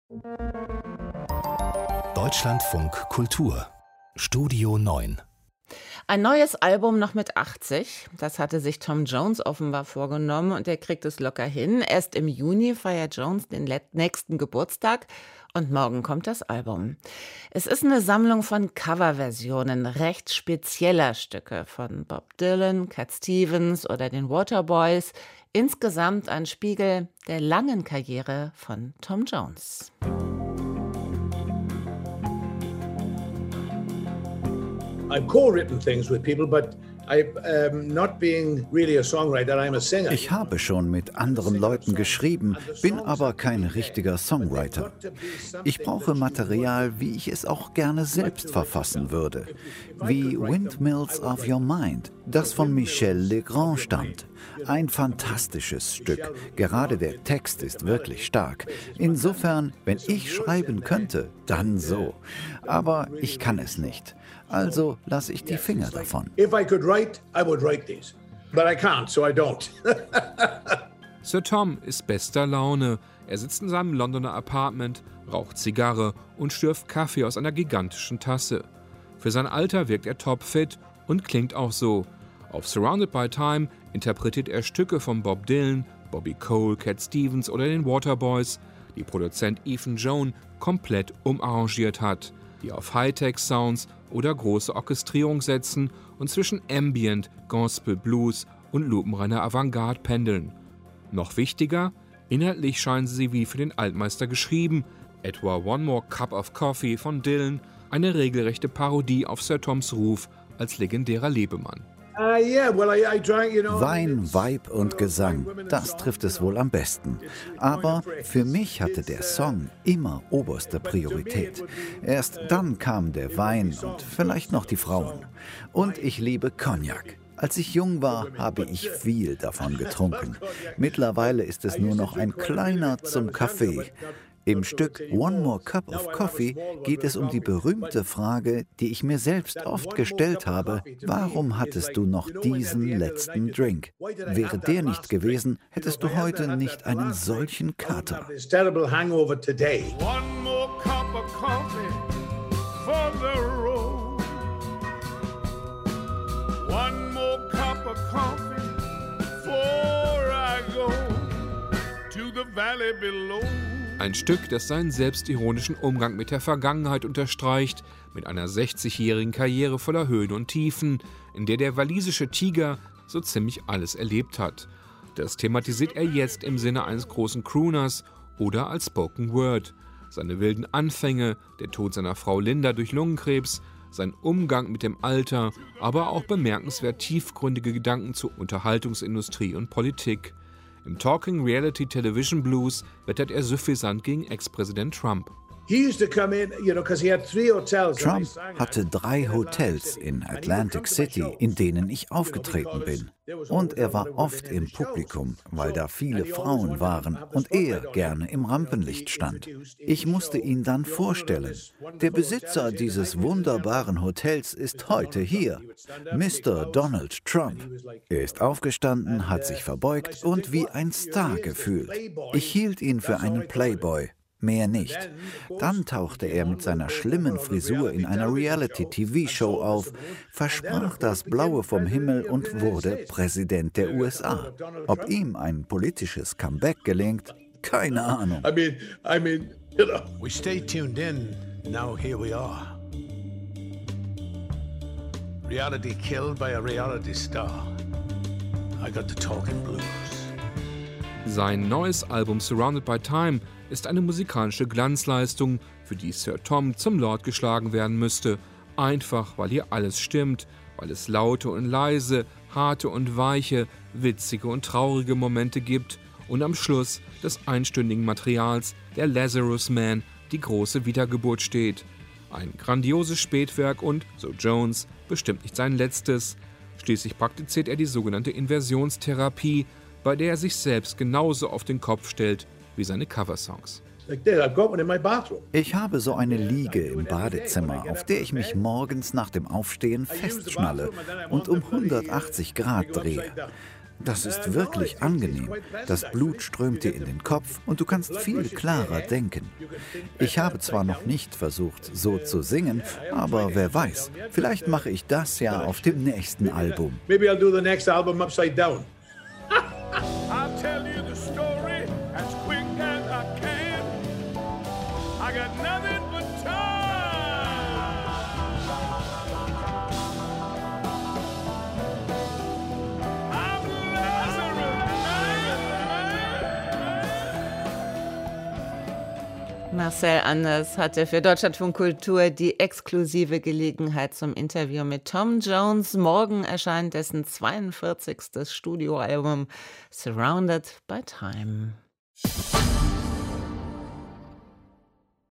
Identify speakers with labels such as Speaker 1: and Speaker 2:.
Speaker 1: Deutschlandfunk Kultur Studio 9.
Speaker 2: Ein neues Album noch mit 80, das hatte sich Tom Jones offenbar vorgenommen und er kriegt es locker hin. Erst im Juni feiert Jones den nächsten Geburtstag und morgen kommt das Album. Es ist eine Sammlung von Coverversionen recht spezieller Stücke von Bob Dylan, Cat Stevens oder den Waterboys. Insgesamt ein Spiegel der langen Karriere von Tom Jones.
Speaker 3: I've co-written things with people, but not being really a songwriter, I'm a singer.
Speaker 4: Ich habe schon mit anderen Leuten geschrieben, bin aber kein richtiger Songwriter. Ich brauche Material, wie ich es auch gerne selbst verfassen würde. Wie Windmills of Your Mind, das von Michel Legrand stammt. Ein fantastisches Stück. Gerade der Text ist wirklich stark. Insofern, wenn ich schreiben könnte, dann so. Aber ich kann es nicht. Also lasse ich die Finger davon.
Speaker 3: If I could write, I would write these. But I can't, so I don't.
Speaker 5: Sir Tom ist bester Laune. Er sitzt in seinem Londoner Apartment, raucht Zigarre und schlürft Kaffee aus einer gigantischen Tasse. Für sein Alter wirkt er topfit und klingt auch so. Auf Surrounded by Time interpretiert er Stücke von Bob Dylan, Bobby Cole, Cat Stevens oder den Waterboys, die Produzent Ethan Jones komplett umarrangiert hat, die auf Hightech-Sounds oder große Orchestrierung setzen und zwischen Ambient, Gospel, Blues und lupenreiner Avantgarde pendeln. Noch wichtiger, inhaltlich scheinen sie wie für den Altmeister geschrieben, etwa One More Cup of Coffee von Dylan, eine regelrechte Parodie auf Sir Toms Ruf als legendärer Lebemann.
Speaker 4: Wein, Vibe und Gesang, das trifft es wohl am besten. Aber für mich hatte der Song immer oberste Priorität. Erst dann kam der Wein und vielleicht noch die Frauen. Und ich liebe Cognac. Als ich jung war, habe ich viel davon getrunken. Mittlerweile ist es nur noch ein kleiner zum Kaffee. Im Stück One More Cup of Coffee geht es um die berühmte Frage, die ich mir selbst oft gestellt habe: Warum hattest du noch diesen letzten Drink? Wäre der nicht gewesen, hättest du heute nicht einen solchen Kater.
Speaker 3: One more cup of coffee for the road. One more cup of coffee before I go to the valley below.
Speaker 5: Ein Stück, das seinen selbstironischen Umgang mit der Vergangenheit unterstreicht, mit einer 60-jährigen Karriere voller Höhen und Tiefen, in der der walisische Tiger so ziemlich alles erlebt hat. Das thematisiert er jetzt im Sinne eines großen Crooners oder als Spoken Word. Seine wilden Anfänge, der Tod seiner Frau Linda durch Lungenkrebs, sein Umgang mit dem Alter, aber auch bemerkenswert tiefgründige Gedanken zur Unterhaltungsindustrie und Politik. Im Talking Reality Television Blues wettert er suffisant gegen Ex-Präsident Trump.
Speaker 4: Trump hatte 3 Hotels in Atlantic City, in denen ich aufgetreten bin. Und er war oft im Publikum, weil da viele Frauen waren und er gerne im Rampenlicht stand. Ich musste ihn dann vorstellen. Der Besitzer dieses wunderbaren Hotels ist heute hier, Mr. Donald Trump. Er ist aufgestanden, hat sich verbeugt und wie ein Star gefühlt. Ich hielt ihn für einen Playboy. Mehr nicht. Dann tauchte er mit seiner schlimmen Frisur in einer Reality-TV-Show auf, versprach das Blaue vom Himmel und wurde Präsident der USA. Ob ihm ein politisches Comeback gelingt, keine Ahnung.
Speaker 3: We stay tuned in. Now here we are. Reality killed by a reality star. I got the talking blues.
Speaker 5: Sein neues Album Surrounded by Time ist eine musikalische Glanzleistung, für die Sir Tom zum Lord geschlagen werden müsste. Einfach, weil hier alles stimmt, weil es laute und leise, harte und weiche, witzige und traurige Momente gibt und am Schluss des einstündigen Materials der Lazarus Man die große Wiedergeburt steht. Ein grandioses Spätwerk und, so Jones, bestimmt nicht sein letztes. Schließlich praktiziert er die sogenannte Inversionstherapie, bei der er sich selbst genauso auf den Kopf stellt wie seine Coversongs.
Speaker 4: Ich habe so eine Liege im Badezimmer, auf der ich mich morgens nach dem Aufstehen festschnalle und um 180 Grad drehe. Das ist wirklich angenehm. Das Blut strömt dir in den Kopf und du kannst viel klarer denken. Ich habe zwar noch nicht versucht, so zu singen, aber wer weiß, vielleicht mache ich das ja auf dem nächsten Album.
Speaker 3: Maybe I'll do the next album upside down. I'll tell you the story as quick as I can. I got nothing but time. I'm Lazarus.
Speaker 2: Marcel Anders hatte für Deutschlandfunk Kultur die exklusive Gelegenheit zum Interview mit Tom Jones. Morgen erscheint dessen 42. Studioalbum Surrounded by Time.